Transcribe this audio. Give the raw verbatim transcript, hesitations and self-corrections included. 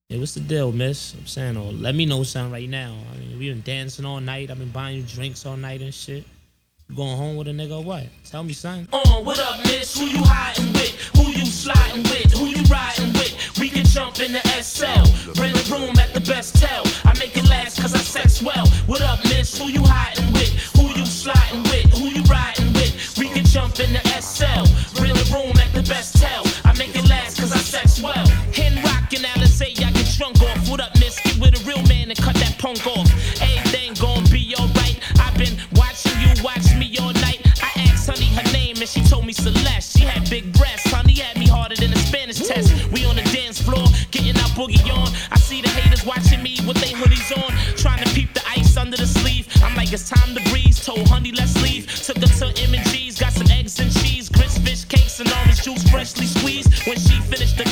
Hey, what's the deal, miss? I'm saying, oh, let me know something right now. I mean, we been dancing all night. I've been buying you drinks all night and shit. You going home with a nigga or what? Tell me something. Uh, what up, miss? Who you hiding with? Who you sliding with? Who you riding with? We can jump in the S L. Rent a room at the best tel. I make it last cause I sex well. What up, miss? Who you hiding with? Who you sliding with? Who you riding with? We can jump in the S L. Rent a room at the best tel. I make it last cause I sex well. Hen rock and Alizé, I get drunk off. What up, miss? Get with a real man and cut that punk off. Everything gon' be alright. I've been watching you watch me all night. I asked honey her name and she told me Celeste. She had big breasts, honey had me harder than a Spanish test. We on the dance floor, getting our boogie on. I see the haters watching me with they hoodies on, trying to peep the ice under the sleeve. I'm like, it's time to breathe. Told honey, let's leave. Took her to M and G's, got some eggs and cheese, grits, fish cakes, and orange juice freshly squeezed. When she finished the